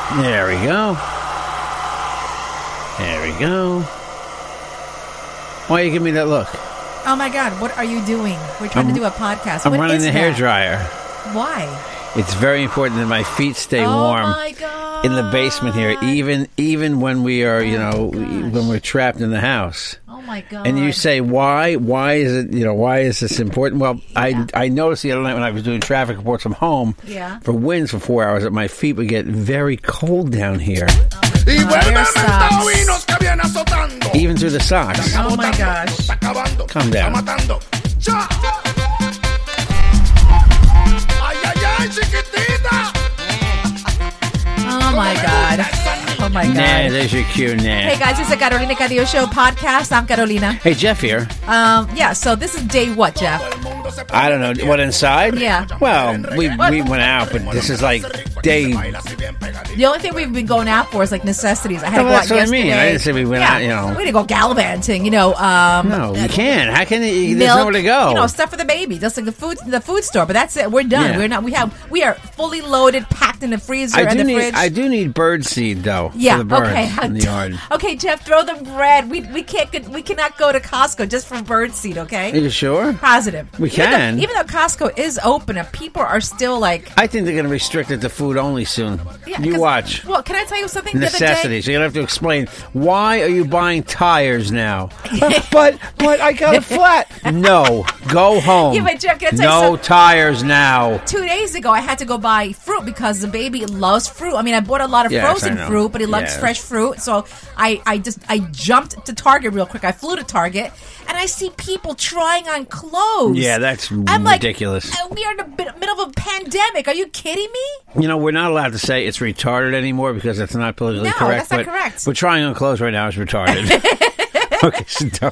There we go. There we go. Why you give me that look? Oh my God, what are you doing? We're trying to do a podcast. I'm What running is the that? hairdryer. Why? It's very important that my feet stay warm. Oh my God. In the basement here, even when we are, when we're trapped in the house. Oh my God. And you say, why? Why is it, why is this important? Well, I noticed the other night when I was doing traffic reports from home for winds for 4 hours that my feet would get very cold down here. Even through the socks. Oh my gosh. Calm down. Oh my God. Oh my God. Nah, there's your cue, nah. Hey guys, it's the Carolina Cadillo Show podcast. I'm Carolina. Hey, Jeff here. Yeah, so this is day what, Jeff? I don't know. What, inside? Yeah. We went out, but this is like day... The only thing we've been going out for is like necessities. I had to go out that's what yesterday. I mean. I didn't say we went out, We didn't go gallivanting, No, you can't. How can you? There's nowhere to go. Stuff for the baby, just like the food store. But that's it. We're done. Yeah. We are fully loaded, packed in the freezer and the fridge. I do need bird seed though. Yeah. For the birds Okay. in the yard. Okay, Jeff, throw the bread. We cannot go to Costco just for bird seed. Okay. Are you sure? Positive. We can. Even though Costco is open, and people are still like. I think they're going to restrict it to food only soon. Yeah, you watch. Well, can I tell you something? Necessities. You're going to have to explain why are you buying tires now? but I got a flat. No, go home. Yeah, but Jeff, can I tell you no something? tires now. 2 days ago, I had to go buy fruit because the baby loves fruit. I mean, I bought a lot of frozen fruit, but he loves fresh fruit. So I jumped to Target real quick. I flew to Target, and I see people trying on clothes. Yeah, that's ridiculous. Like, we are in the middle of a pandemic. Are you kidding me? We're not allowed to say it's retarded anymore because it's not politically correct. No, that's not correct. But trying on clothes right now is retarded. Okay, so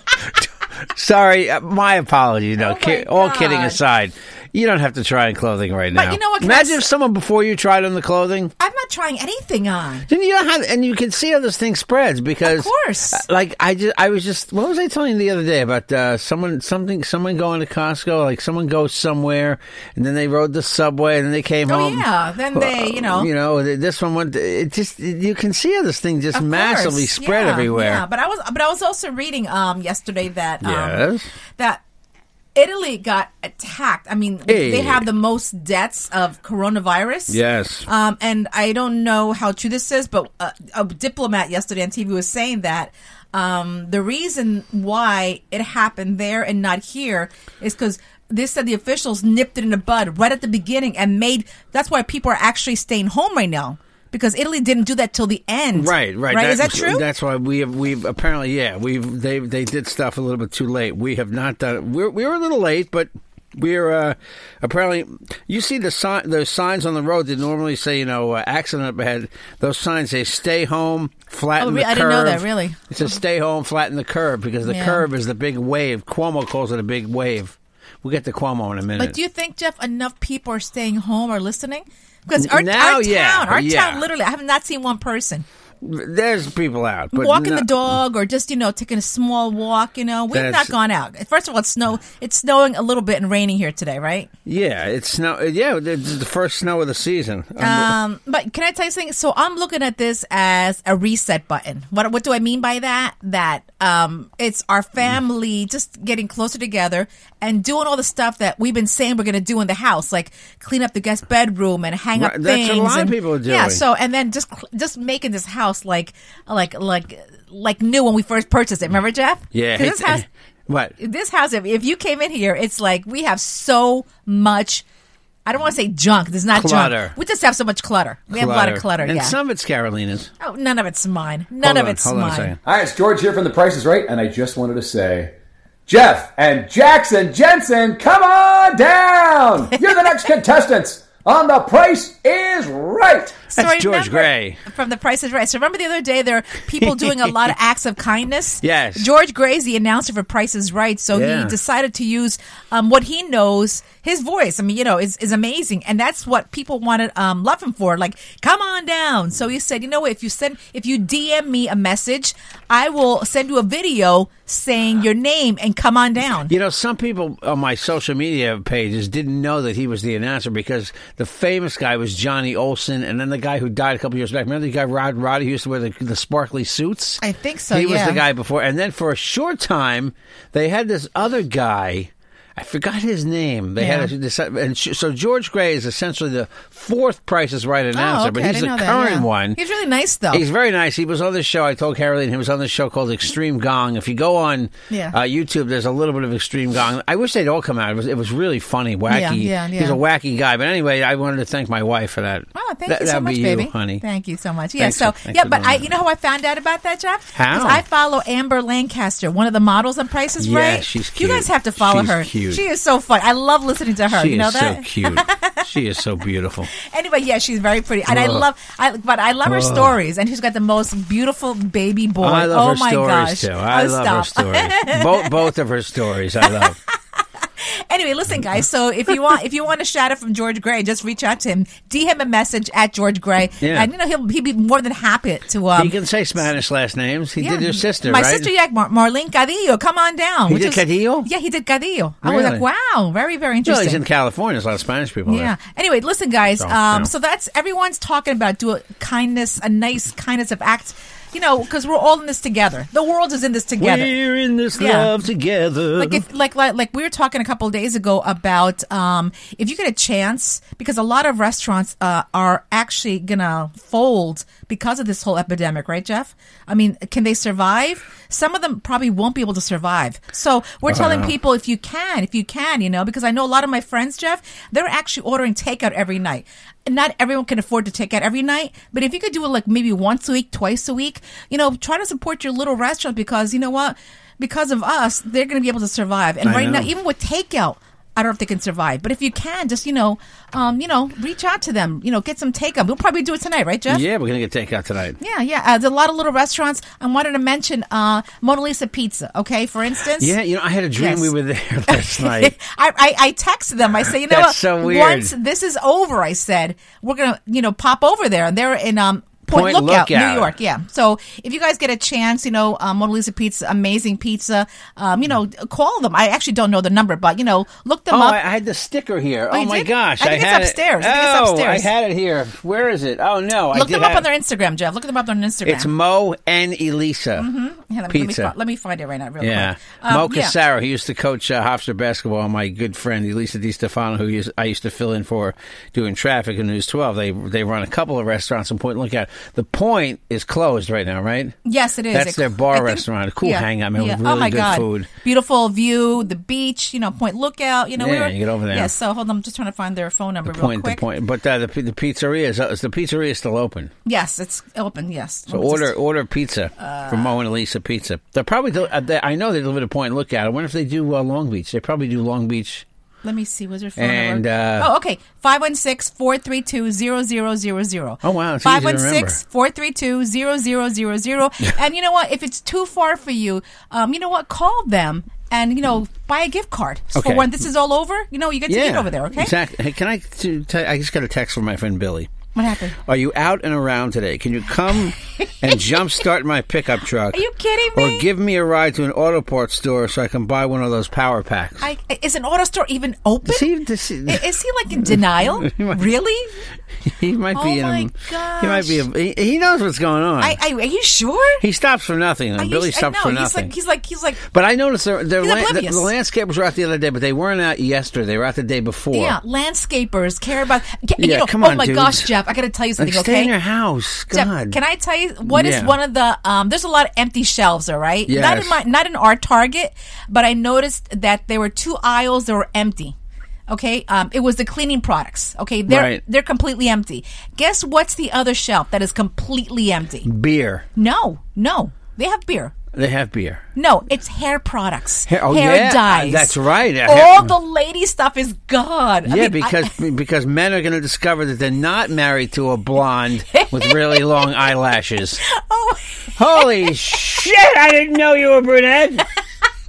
sorry, my apologies. No, all kidding aside, you don't have to try on clothing right now. But you know what? Imagine if someone before you tried on the clothing. I'm not trying anything on. Then and you can see how this thing spreads because, of course. Like I was just, what was I telling you the other day about someone going to Costco? Like someone goes somewhere and then they rode the subway and then they came home. Oh yeah, then they, this one went. It just you can see how this thing just massively spread everywhere. Yeah, but I was also reading yesterday that that Italy got attacked. I mean, they have the most deaths of coronavirus. Yes. And I don't know how true this is, but a diplomat yesterday on TV was saying that the reason why it happened there and not here is because they said the officials nipped it in the bud right at the beginning and that's why people are actually staying home right now. Because Italy didn't do that till the end. Right. Is that true? That's why we've apparently, they did stuff a little bit too late. We have not done. We were a little late, but we're apparently. You see those signs on the road that normally say, accident up ahead. Those signs say "Stay home, flatten the curve." I didn't know that. Really, it says "Stay home, flatten the curve" because the curve is the big wave. Cuomo calls it a big wave. We'll get to Cuomo in a minute. But do you think, Jeff, enough people are staying home or listening? Because our town, literally, I have not seen one person. There's people out. But walking the dog or just, taking a small walk, We've not gone out. First of all, it's snowing a little bit and raining here today, right? Yeah, it's snow. Yeah, it's the first snow of the season. But can I tell you something? So I'm looking at this as a reset button. What do I mean by that? That it's our family just getting closer together and doing all the stuff that we've been saying we're going to do in the house, like clean up the guest bedroom and hang up things. That's what a lot of people are doing. Yeah, so and then just making this house like new when we first purchased it. Remember, Jeff? Yeah. This house, what? This house, if you came in here, it's like we have so much. I don't want to say junk. There's not clutter. Junk. We just have so much clutter. We have a lot of clutter. And some of it's Carolina's. Oh, none of it's mine. None of it's mine. Hi, it's George here from The Price is Right, and I just wanted to say, Jeff and Jackson Jensen, come on down! You're the next contestants on The Price is Right. That's George Gray. From The Price is Right. So remember the other day, there are people doing a lot of acts of kindness? Yes. George Gray's the announcer for Price is Right, so he decided to use what he knows. His voice, is amazing, and that's what people wanted love him for. Like, come on down. So he said, if you DM me a message, I will send you a video saying your name and come on down. Some people on my social media pages didn't know that he was the announcer because the famous guy was Johnny Olsen, and then the guy who died a couple years back. Remember the guy Rod Roddy who used to wear the sparkly suits? I think so. He was the guy before, and then for a short time they had this other guy. I forgot his name. They had so George Gray is essentially the fourth Price is Right announcer, but he's the current one. He's really nice, though. He's very nice. He was on this show. I told Caroline he was on this show called Extreme Gong. If you go on YouTube, there's a little bit of Extreme Gong. I wish they'd all come out. It was really funny, wacky. Yeah. He's a wacky guy. But anyway, I wanted to thank my wife for that. Oh, thank you so much, you, baby. Honey. Thank you so much. Yeah. Thanks But you know how I found out about that, Jeff? How? I follow Amber Lancaster, one of the models on Price is Right. Yeah, she's cute. You guys have to follow her. Cute. She is so fun. I love listening to her. She you know is that? so cute. She is so beautiful. Anyway, yeah, she's very pretty, and I love her stories. And she's got the most beautiful baby boy. I love her my stories gosh. too. I love her stories. Both of her stories, I love. Anyway, listen, guys. So if you want a shout out from George Gray, just reach out to him. DM him a message at George Gray, and he'll be more than happy to. He can say Spanish last names. He did your sister, my right? sister, Marlene Cadillo. Come on down. He did Cadillo? Yeah, he did Cadillo. Really? I was like, wow, very, very interesting. Well, he's in California. There's a lot of Spanish people there. Yeah. Anyway, listen, guys. So, so that's everyone's talking about a nice kindness of acts. You know, because we're all in this together. The world is in this together. We're in this love together. Like we were talking a couple of days ago about if you get a chance, because a lot of restaurants are actually gonna fold because of this whole epidemic, right, Jeff? I mean, can they survive? Some of them probably won't be able to survive. So we're telling people if you can, you know, because I know a lot of my friends, Jeff, they're actually ordering takeout every night. Not everyone can afford to take out every night, but if you could do it like maybe once a week, twice a week, you know, try to support your little restaurant because you know what? Because of us, they're going to be able to survive. And right now, even with takeout, I don't know if they can survive. But if you can, just, reach out to them. Get some takeout. We'll probably do it tonight, right, Jeff? Yeah, we're going to get takeout tonight. Yeah. There's a lot of little restaurants. I wanted to mention Mona Lisa Pizza, okay, for instance. Yeah, I had a dream we were there last night. I texted them. I say, That's so weird. Once this is over, I said, we're going to, pop over there. And they're in Point Lookout, New York. Yeah. So if you guys get a chance, Mona Lisa Pizza, amazing pizza. Call them. I actually don't know the number, but look them up. I had the sticker here. Oh my did? gosh! I think it's upstairs. I had it here. Where is it? Oh no! Look them up on their Instagram, Jeff. Look them up on Instagram. It's Mo and Elisa Pizza. Let me find it right now, real quick. Mo Casaro. He used to coach Hofstra basketball. My good friend Elisa Di Stefano, who I used to fill in for doing traffic in News 12. They run a couple of restaurants in Point Lookout. The Point is closed right now, right? Yes, it is. That's their restaurant. A cool hangout, man, with really good food. Beautiful view, the beach, Point Lookout. you get over there. Yeah, so hold on, I'm just trying to find their phone number real quick. The Point. But the pizzeria is the pizzeria still open? Yes, it's open, yes. So order pizza from Mo and Elisa Pizza. They're probably, I know they live at a Point Lookout. I wonder if they do Long Beach. They probably do Long Beach. Let me see. What's your phone number? Okay. 516-432-0000. Oh, wow. It's 516-432-0000. And you know what? If it's too far for you, you know what? Call them and, buy a gift card. So for when this is all over, you get to eat over there, okay? Exactly. Hey, can I just got a text from my friend Billy. What happened? Are you out and around today? Can you come and jumpstart my pickup truck? Are you kidding me? Or give me a ride to an auto parts store so I can buy one of those power packs? Is an auto store even open? Is he like in denial? Really? He might be in. Oh my gosh! He might be. He knows what's going on. Are you sure? He stops for nothing. Billy stops for nothing. He's like. But I noticed the landscapers were out the other day, but they weren't out yesterday. They were out the day before. Yeah, landscapers care about. Come on, oh my dude. gosh, Jeff! I got to tell you something. Stay in your house. God. Jeff, can I tell you what is one of the? There's a lot of empty shelves, all right. Yes. Not in our Target, but I noticed that there were 2 aisles that were empty. Okay, it was the cleaning products. Okay, they're completely empty. Guess what's the other shelf that is completely empty? Beer. No, they have beer. They have beer. No, it's hair products. Hair Oh, dyes. That's right. All the lady stuff is gone. Yeah, because men are going to discover that they're not married to a blonde with really long eyelashes. Oh, holy shit! I didn't know you were brunette.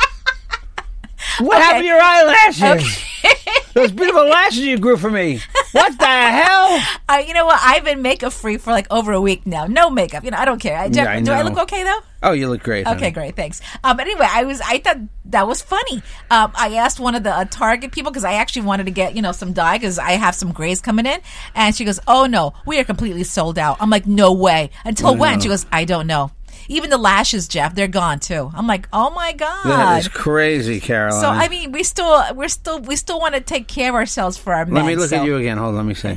What happened to your eyelashes? Okay. Those beautiful lashes you grew for me. What the hell? You know what? I've been makeup free for like over a week now. No makeup. I don't care. Jeff, I do I know. look okay though? Oh, you look great. Okay, honey. great, thanks. But anyway, I thought that was funny. I asked one of the Target people because I actually wanted to get some dye because I have some grays coming in, and she goes, "Oh no, we are completely sold out." I'm like, "No way." Until when? She goes, "I don't know." Even the lashes, Jeff, they're gone too. I'm like, "Oh my god." That is crazy, Caroline. So I mean, we still want to take care of ourselves for our men. Let me look at you again. Hold on, let me see.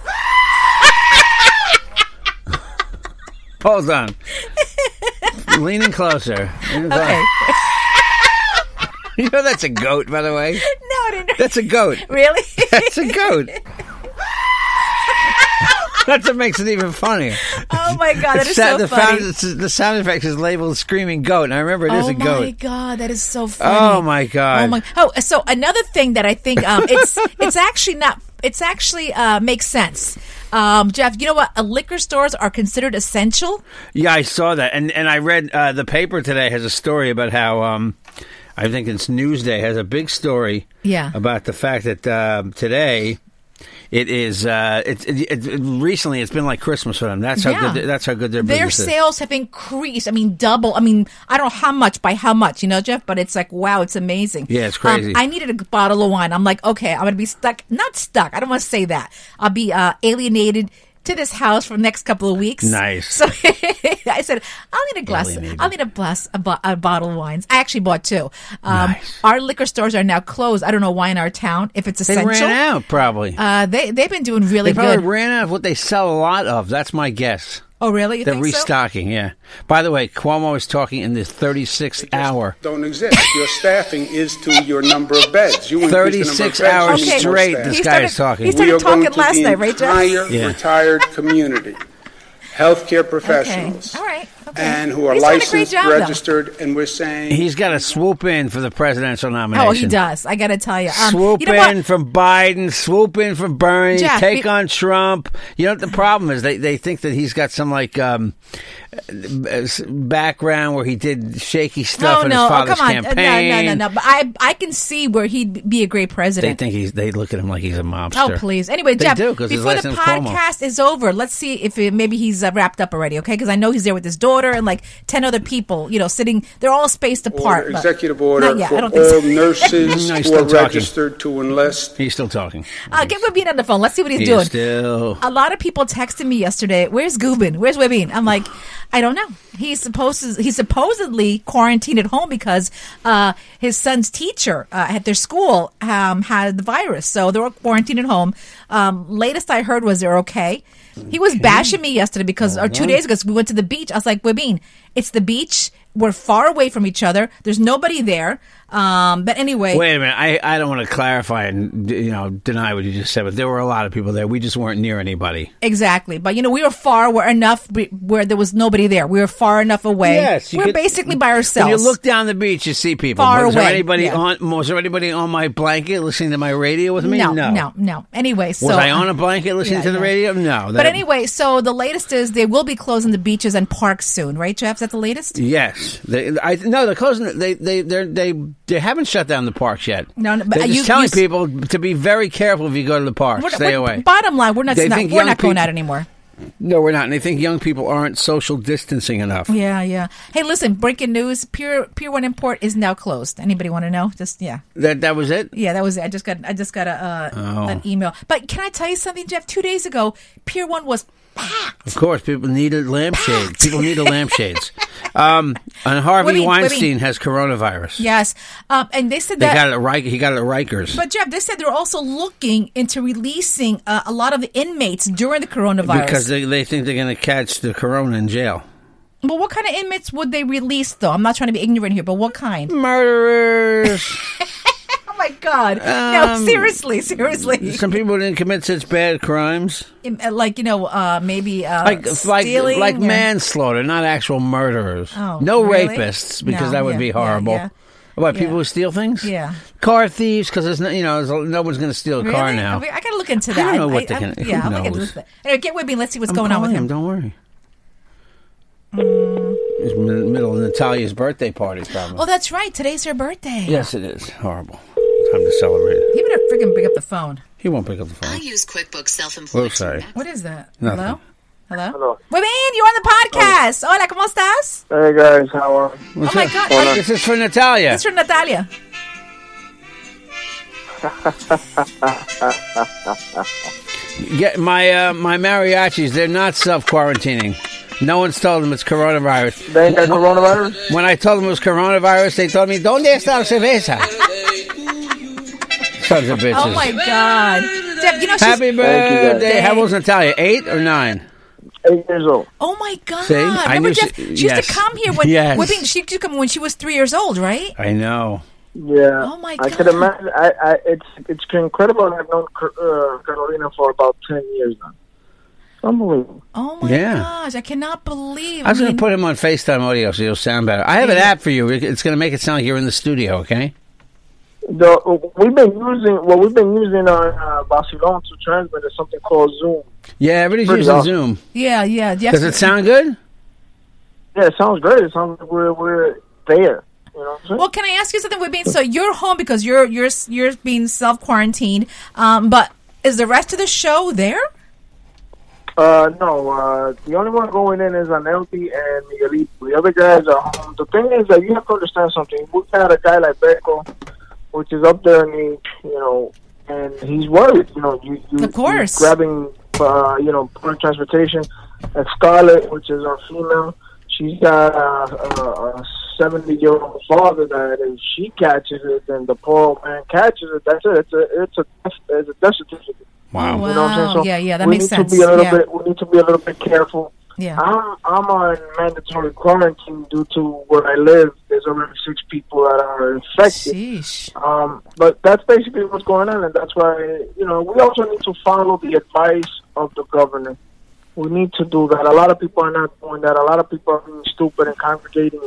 Hold on. Leaning closer. Okay. You know that's a goat, by the way. No, I didn't know. That's a goat. Really? That's a goat. That's what makes it even funnier. Oh my god, that is so funny. The sound effect is labeled "screaming goat," and I remember it is a goat. Oh my god, that is so funny. Oh my god. Oh my. Oh, so another thing that I think it's actually not. It's actually makes sense. Jeff, you know what? Liquor stores are considered essential. Yeah, I saw that, and I read the paper today has a story about how I think it's Newsday has a big story. Yeah. About the fact that today. It is. Recently, it's been like Christmas for them. That's how good. That's how good their business is. Their sales have increased. I mean, double. I mean, I don't know how much by how much, Jeff. But it's like, wow, it's amazing. Yeah, it's crazy. I needed a bottle of wine. I'm like, okay, I'm gonna be stuck. Not stuck. I don't want to say that. I'll be alienated to this house for the next couple of weeks. Nice. So I said, I'll need a glass. Alienated. I'll need a bottle of wines. I actually bought two. Nice. Our liquor stores are now closed. I don't know why in our town. If it's essential, They ran out probably. They've been doing really They probably good. ran out of what they sell a lot of. That's my guess. Oh, really? You They're think so? restocking, yeah. By the way, Cuomo is talking in the 36th hour. Don't exist. Your staffing is to your number of beds. You increase the number of 36 beds, hours you need more straight, staff. this guy is talking. He started We are going talking to last the night, right, Jeff? entire Yeah. retired community, healthcare professionals, Okay. All right. Okay. and who are He's doing a great licensed, job, though. registered, and we're saying He's got to swoop in for the presidential nomination. Oh, he does. I got to tell you. Swoop you know what? in from Biden, swoop in from Bernie, Jeff, take on Trump. You know what the problem is? They think that he's got some background where he did shaky stuff in his father's come on. campaign. No. But I can see where he'd be a great They president. think they look at him like he's a mobster. Oh, please. Anyway, They Jeff, do, 'cause his before last the name's Cuomo. podcast is over, let's see if maybe he's wrapped up already, okay? Because I know he's there with his daughter and like 10 other people, sitting. They're all spaced apart. but executive order not yet. I for don't think so. all nurses No, he's who are still talking. registered to enlist. He's still talking. Get Webin on the phone. Let's see what he's He's doing. still. A lot of people texted me yesterday. Where's Gubin? Where's Webin? I'm like, I don't know. He's supposedly quarantined at home because his son's teacher at their school had the virus, so they were quarantined at home. Latest I heard was they're okay. He was bashing me yesterday because, or 2 days ago, we went to the beach. I was like, Webin, it's the beach. We're far away from each other. There's nobody there. But anyway. Wait a minute. I don't want to clarify and deny what you just said, but there were a lot of people there. We just weren't near anybody. Exactly. But, we were far enough where there was nobody there. We were far enough away. Yes, we're basically by ourselves. When you look down the beach, you see people. Far was there away, anybody yeah. Was there anybody on my blanket listening to my radio with me? No. Anyway, so. Was I on a blanket listening to the radio? No. But anyway, so the latest is they will be closing the beaches and parks soon, right, Jeff? Is that the latest? Yes. They're closing. They haven't shut down the parks yet. No, but they're just telling people to be very careful if you go to the parks. Stay away. Bottom line, we're not going out anymore. No, we're not. And they think young people aren't social distancing enough. Yeah. Hey, listen, breaking news: Pier 1 Import is now closed. Anybody want to know? That was it. Yeah, that was it. I just got an email. But can I tell you something, Jeff? 2 days ago, Pier 1 was packed. Of course, people needed lampshades. People needed lampshades. And Harvey Weinstein has coronavirus. Yes, and they said he got it at Rikers. But Jeff, they said they're also looking into releasing a lot of the inmates during the coronavirus because they think they're going to catch the corona in jail. But what kind of inmates would they release, though? I'm not trying to be ignorant here, but what kind? Murderers. Oh my God! No, seriously. Some people didn't commit such bad crimes, like maybe stealing, like or manslaughter, not actual murderers. Oh, no really? rapists, because that would be horrible. Yeah. What, people who steal things? Yeah. Car thieves, because there's no one's going to steal a car now. I got to look into that. I don't know what they can. Yeah, who I'll look knows? into that. Anyway, get with me. Let's see what's going on with him. Don't worry. It's in the middle of Natalia's birthday party, probably. Oh, that's right. Today's her birthday. Yes, it is. Horrible. time to celebrate. He better freaking pick up the phone. He won't pick up the I phone. use QuickBooks Self-Employed. Oh, sorry. What is that? Nothing. Hello? Hello? Hello. Webin, you're on the podcast. Hola, ¿cómo estás? Hey guys, how are you? What's Oh, my up? God. This is for Natalia. It's from Natalia. Get my mariachis. They're not self-quarantining. No one's told them it's coronavirus. They ain't got coronavirus? When I told them it was coronavirus, they told me, ¿Dónde está la cerveza? Sons of bitches. Oh, my God. Deb, you know, she's... Happy birthday. guys. How old's Natalia? 8 or 9? 8 years old. Oh, my God. See? I Remember, knew Jeff, she- she used yes. to come here when... Yes. Webin, she used to come when she was 3 years old, right? I know. Yeah. Oh, my I God. could imagine. It's incredible. I've known Carolina for about 10 years now. Unbelievable. Oh, my Yeah. gosh. I cannot believe. I was going mean, to put him on FaceTime audio so you'll sound better. I have an app for you. It's going to make it sound like you're in the studio, okay? We've been using on Barcelona to transmit is something called Zoom. Yeah, everybody's Pretty using awesome. Zoom. Yeah, yeah. Does it sound good? Yeah, it sounds great. It sounds like we're there. You know what I'm saying? Well, can I ask you something, Webin? So you're home because you're being self-quarantined, but is the rest of the show there? No. The only one going in is Anelti and Miguelito. The other guys are home. The thing is that you have to understand something. We've got a guy like Beco, which is up there in the, and he's worried. You Of course. he's grabbing, public transportation. And Scarlett, which is our female, she's got a 70-year-old father that if she catches it, then the poor old man catches it. That's it. It's a death certificate. Wow. Oh, You know what I'm saying? wow. So Yeah, that we makes need sense. To be a little Yeah. bit, we need to be a little bit careful. Yeah. I'm on mandatory quarantine due to where I live. There's already 6 people that are infected. Sheesh. But that's basically what's going on, and that's why, we also need to follow the advice of the governor. We need to do that. A lot of people are not doing that. A lot of people are being stupid and congregating.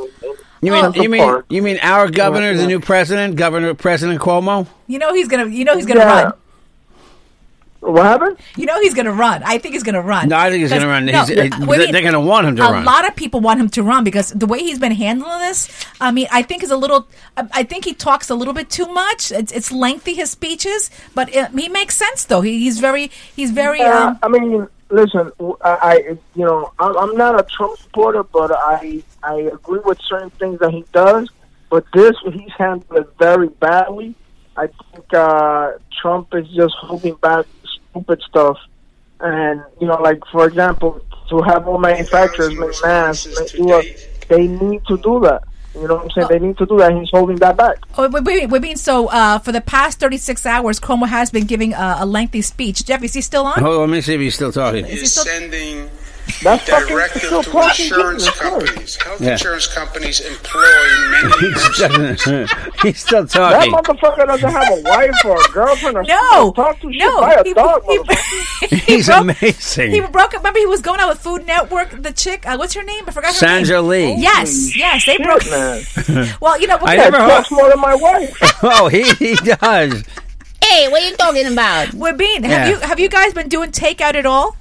You mean our governor, the new president, President Cuomo? You know he's gonna Yeah. run. What happened? You know he's gonna run. I think he's gonna run. No, I think he's going to run. No, They're going to want him to run. A lot of people want him to run because the way he's been handling this, I mean, I think is a little. I think he talks a little bit too much. It's lengthy, his speeches, but he makes sense though. He's very. Yeah, I mean, listen, I'm not a Trump supporter, but I agree with certain things that he does. But he's handled it very badly. I think Trump is just holding back stupid stuff. And, like, for example, to have all manufacturers make masks, they need to do that. You know what I'm saying? They need to do that. He's holding that back. Oh, we're being so. For the past 36 hours, Cuomo has been giving a lengthy speech. Jeff, is he still on? Hold on, let me see if he's still talking. Is he is still? sending That's directive fucking to talking insurance business, companies. Health Yeah. insurance companies employ many He's still That talking. motherfucker doesn't have a wife or a girlfriend or No, something to talk to. Shit, buy a dog, motherfucker. He's amazing. He broke. Remember, he was going out with Food Network. The chick, what's her name? I forgot her Sandra name. Lee. Yes, they Shit, broke. man. Well, I That never heard. talks more than my wife. Oh, he does. Hey, what are you talking about? We're being. Yeah. Have you guys been doing takeout at all?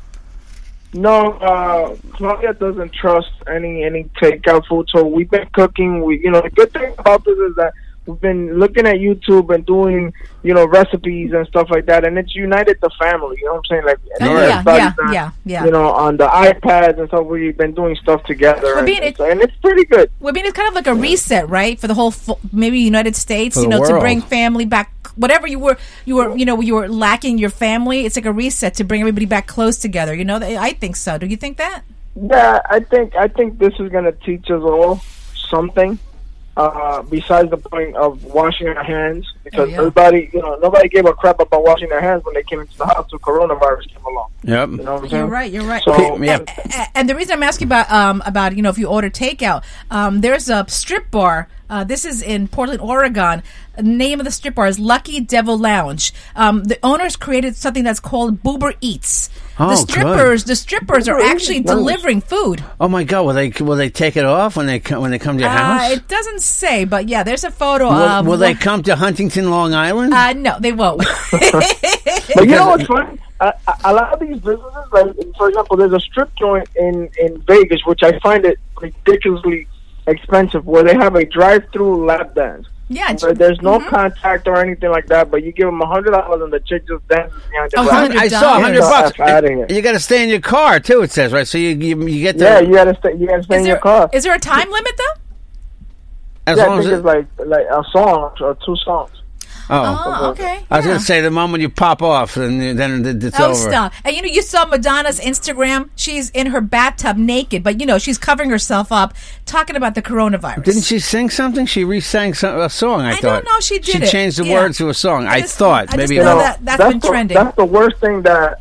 No, Claudia doesn't trust any takeout food, so we've been cooking. The good thing about this is that we've been looking at YouTube and doing, recipes and stuff like that, and it's united the family. You know what I'm saying? Like, everybody's not, yeah. on the iPads and stuff. We've been doing stuff together, I mean, and it's pretty good. We're being. It's kind of like a reset, right, for the whole maybe United States. For the To world. bring family back. Whatever you were lacking your family. It's like a reset to bring everybody back close together. I think so. Do you think that? Yeah, I think this is going to teach us all something. Besides the point of washing our hands, because everybody, nobody gave a crap about washing their hands when they came into the house till coronavirus came along. Yep. You know what I'm saying? You're right. So, And the reason I'm asking about if you order takeout, there's a strip bar. This is in Portland, Oregon. The name of the strip bar is Lucky Devil Lounge. The owners created something that's called Boober Eats. Oh, the strippers are actually delivering food. Oh my God! Will they take it off when they come to your house? It doesn't say, but yeah, there's a photo Will, of. will they come to Huntington, Long Island? No, they won't. But you know what's funny? A lot of these businesses, like, for example, there's a strip joint in Vegas, which I find it ridiculously expensive, where they have a drive-through lap dance. Yeah, But there's no contact or anything like that. But you give them $100 and the chick just dances behind the glass. I saw $100. Out of here. You got to stay in your car too. It says right, so you get the Yeah, you gotta stay. You gotta stay in your car. Is there a time limit though? as Yeah, I long as think it's like a song or 2 songs. Oh, okay. I was going to say the moment you pop off, and then it's Oh, over. stop. And you saw Madonna's Instagram. She's in her bathtub naked, but she's covering herself up, talking about the coronavirus. Didn't she sing something? She re-sang a song, I thought. don't know if she did She it. changed the Yeah. words to a song. I just thought. know It that's been trending. That's the worst thing that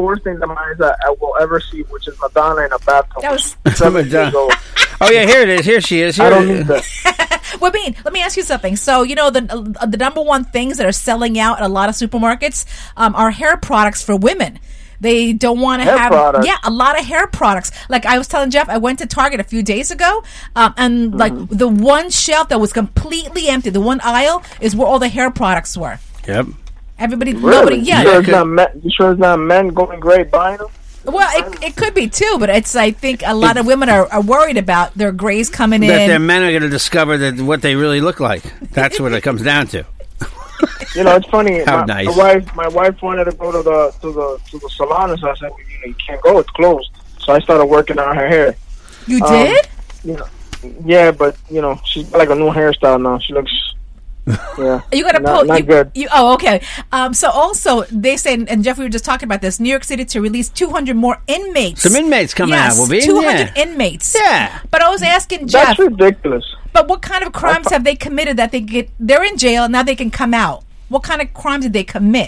I will ever see, which is Madonna in a bathtub. That was. 7 years old. Oh, yeah, here it is. Here she is. Here I don't it is. need that. Well, Bean, let me ask you something. So, the number one things that are selling out at a lot of supermarkets are hair products for women. They don't want to have products. a lot of hair products. Like I was telling Jeff, I went to Target a few days ago, and like the one shelf that was completely empty, the one aisle is where all the hair products were. Yep. Nobody, You yeah. sure it's not men going great buying them? Well, it could be too, but it's I think a lot of women are worried about their grays coming in. That their men are going to discover that what they really look like. That's what it comes down to. It's funny. How my nice. My wife wanted to go to the salon, and so I said, well, you can't go; it's closed. So I started working on her hair. You did? Yeah, but she's got like a new hairstyle now. She looks. Yeah, You got to not good. Okay. So also they say, and Jeff, we were just talking about this. New York City to release 200 more inmates. Some inmates coming out. Will be 200 inmates. Yeah. But I was asking Jeff, That's ridiculous. but what kind of crimes have they committed that they're in jail now they can come out? What kind of crimes did they commit?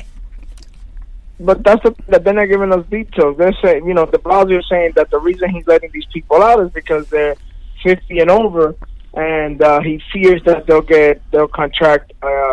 But that they're not giving us details. They're saying, de Blasio is saying that the reason he's letting these people out is because they're 50 and over, and he fears that they'll contract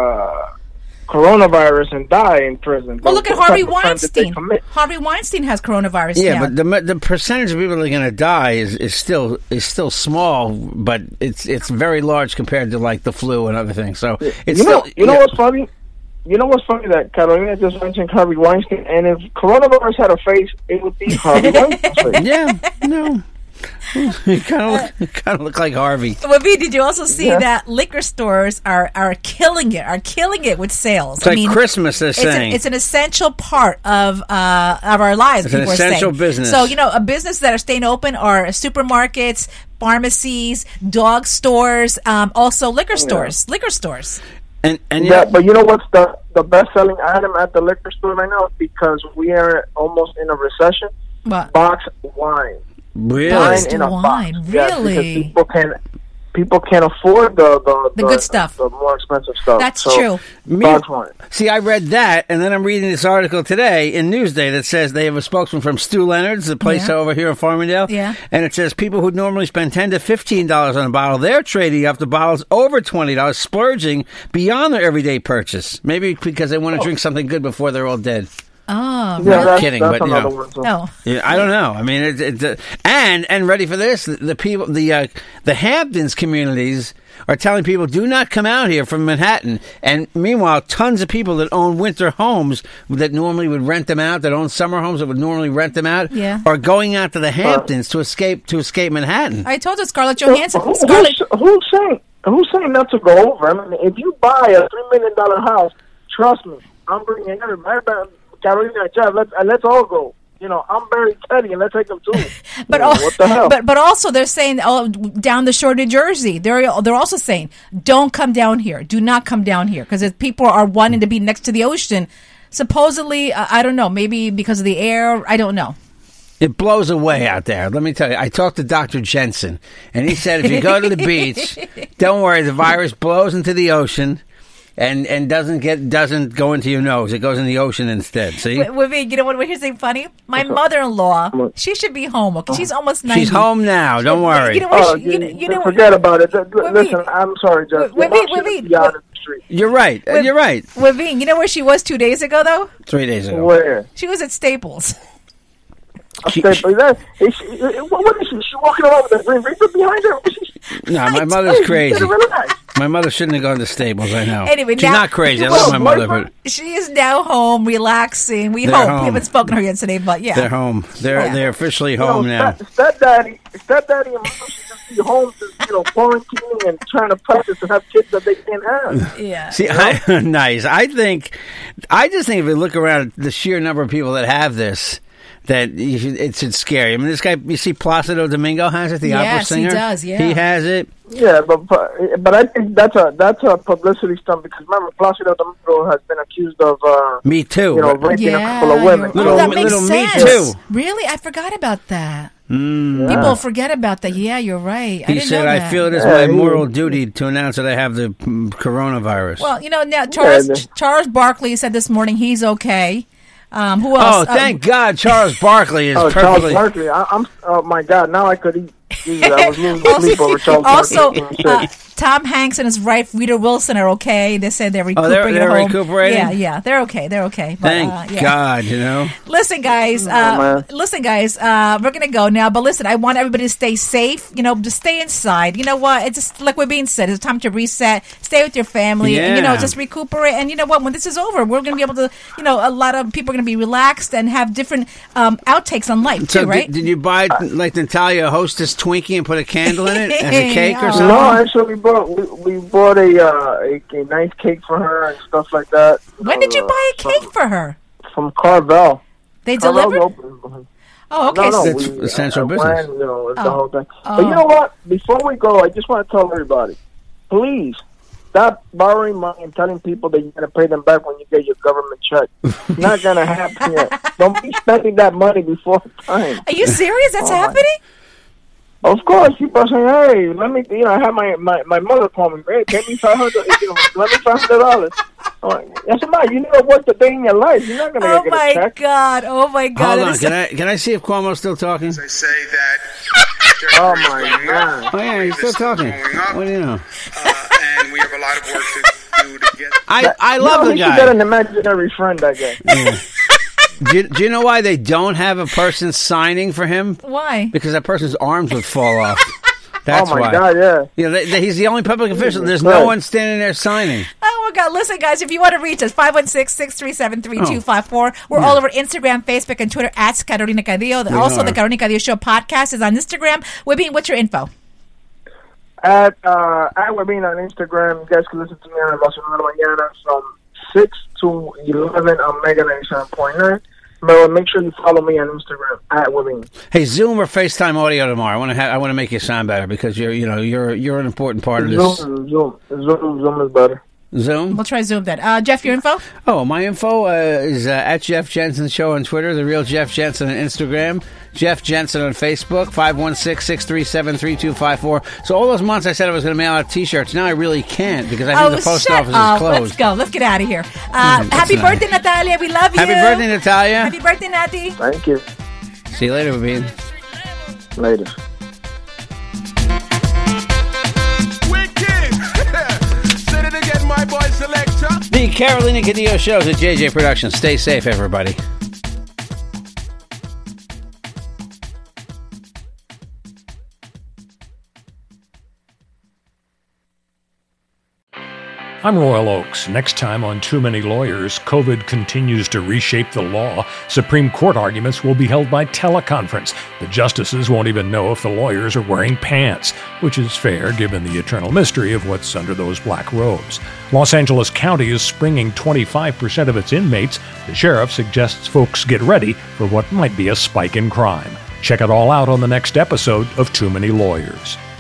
coronavirus and die in prison. Well, look at What Harvey type of crime did they Weinstein. commit? Harvey Weinstein has coronavirus Yeah, now. but the percentage of people that are going to die is still small, but it's very large compared to like the flu and other things. So it's You know what's funny? You know what's funny that Carolina just mentioned Harvey Weinstein, and if coronavirus had a face, it would be Harvey Weinstein's face. Yeah, no. You kind of look like Harvey. Well, V, did you also see that liquor stores are killing it with sales? It's like Christmas, they're saying. It's an essential part of our lives. It's an people are essential saying. business. So a business that are staying open are supermarkets, pharmacies, dog stores, also liquor stores. Liquor stores. And Yeah, but you know what's the best-selling item at the liquor store right now? Because we are almost in a recession. What? Boxed wine. really, Boxed In a wine, box. Yes, really? because people can't afford the good stuff. the more expensive stuff. That's So, true. Boxed wine. see, I read that, and then I'm reading this article today in Newsday that says they have a spokesman from Stu Leonard's, the place Yeah. over here in Farmingdale. Yeah. And it says people who normally spend $10 to $15 on a bottle, they're trading up the bottles over $20, splurging beyond their everyday purchase. Maybe because they want to drink something good before they're all dead. Oh, Yeah, that's, kidding, that's but, another you know. one. So. no. Yeah, I don't know. I mean, and ready for this? The people, the Hamptons communities are telling people do not come out here from Manhattan. And meanwhile, tons of people that own winter homes that normally would rent them out, that own summer homes that would normally rent them out, are going out to the Hamptons to escape Manhattan. I told you, Scarlett Johansson. Who's saying not to go over? I mean, if you buy a $3 million house, trust me, I'm bringing everybody. Carolina, Jeff, let's all go. I'm Barry Teddy, and let's take them too. But what the hell? But also they're saying down the shore, New Jersey, they're also saying don't come down here, do not come down here, because if people are wanting to be next to the ocean, supposedly I don't know, maybe because of the air, I don't know. It blows away out there. Let me tell you, I talked to Dr. Jensen, and he said if you go to the beach, don't worry, the virus blows into the ocean. And doesn't go into your nose. It goes in the ocean instead. See? You know what? Here's something funny. My mother-in-law, she should be home. Okay, she's almost 90. She's home now. Don't worry. You know what? Forget about it. Listen, I'm sorry, Jeff. You're right. You're right. Wavine, you know where she was 2 days ago, though? 3 days ago. Where? She was at Staples. What is she? She walking around with a Green Reaper behind her? No, my mother's crazy. Relax. My mother shouldn't have gone to Staples, I know. Anyway, she's now- not crazy. I love my mother, but She is now home, relaxing. We They're hope. home. We haven't spoken to her yesterday, but yeah. they're home. They're officially home now. Stepdaddy and Mom, she just be home, quarantining and trying to practice and have kids that they can't have. Yeah. See, nice. I just think if you look around at the sheer number of people that have this, that it should scare you. I mean, this guy, you see Placido Domingo has it, the opera singer? Yes, he does, yeah. He has it. Yeah, but I think that's a publicity stunt because remember, Placido Domingo has been accused of Me Too. Raping a couple of women. That makes little sense. Me Too. Really? I forgot about that. Yeah. People forget about that. Yeah, you're right. He said, I feel it is my moral duty to announce that I have the coronavirus. Well, now Charles Barkley said this morning he's okay. Who Oh, else? thank God Charles Barkley is Charles perfectly... Barkley. Oh, my God. Now I could eat. Jesus, I was losing sleep over Charles Barkley. Tom Hanks and his wife Rita Wilson are okay. They said they're recuperating. They're recuperating? Yeah, they're okay. They're okay. But, Thank God, Listen, guys. We're gonna go now. But listen, I want everybody to stay safe. Just stay inside. You know what? It's just like we're being said. It's time to reset. Stay with your family. Yeah. And just recuperate. And you know what? When this is over, we're gonna be able to. A lot of people are gonna be relaxed and have different outtakes on life too. Right? Did you buy like Natalia a Hostess Twinkie and put a candle in it as a cake or something? No, actually, we bought a nice cake for her and stuff like that. When did you buy a cake for her? From Carvel. They Carvel's delivered? open. Oh, okay. No, It's essential business. It's the whole thing. But you know what? Before we go, I just want to tell everybody, please stop borrowing money and telling people that you're going to pay them back when you get your government check. It's not going to happen yet. Don't be spending that money before time. Are you serious? That's happening? Of course, people are saying, "Hey, let me." I have my mother call me. Hey, pay me $500. Let me $500. That's about. You never worked a day in your life. You're not gonna get a check. Oh my God! Hold on, can I see if Cuomo's still talking? They say that. Oh my God! Oh yeah, he's still talking. What do you know? And we have a lot of work to do to get. I love the guy. You got an imaginary friend, I guess. Yeah. Do you know why they don't have a person signing for him? Why? Because that person's arms would fall off. That's why. Oh my God! Yeah. He's the only public official. There's no one standing there signing. Oh my God! Listen, guys, if you want to reach us, 516-637-3254. We're all over Instagram, Facebook, and Twitter at Carolina Cadillo. Also, the Carolina Cadillo Show podcast is on Instagram. Webin, what's your info? At Webin on Instagram. You guys can listen to me on Barcelona Mañana from 6 to 11 on Mega 97.9. But make sure you follow me on Instagram at Webin. Hey, Zoom or FaceTime audio tomorrow. I want to make you sound better because you're an important part of this. Zoom is better. Zoom? We'll try Zoom then. Jeff, your info? Oh, my info is at Jeff Jensen Show on Twitter, The Real Jeff Jensen on Instagram, Jeff Jensen on Facebook, 516-637-3254. So all those months I said I was going to mail out T-shirts, now I really can't because I think the post office is closed. Let's go. Let's get out of here. Happy birthday, Natalia. We love you. Happy birthday, Natalia. Happy birthday, Natty. Thank you. See you later, Webin. Later. The Carolina Cadillo Show is a JJ production. Stay safe, everybody. I'm Royal Oakes. Next time on Too Many Lawyers, COVID continues to reshape the law. Supreme Court arguments will be held by teleconference. The justices won't even know if the lawyers are wearing pants, which is fair given the eternal mystery of what's under those black robes. Los Angeles County is springing 25% of its inmates. The sheriff suggests folks get ready for what might be a spike in crime. Check it all out on the next episode of Too Many Lawyers.